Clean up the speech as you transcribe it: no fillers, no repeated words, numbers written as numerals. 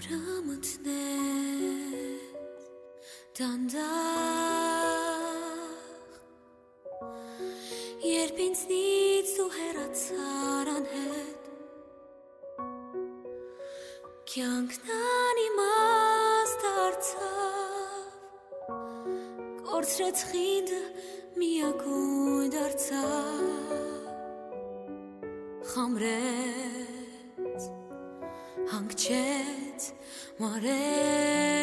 մտնես դանդաղ երբ ինձնից դու հեռացար անհետ կյանքն անիմաստ դարձավ կորցրեց խինդը միակույն դարձավ խամրեց հանգչեց մարեց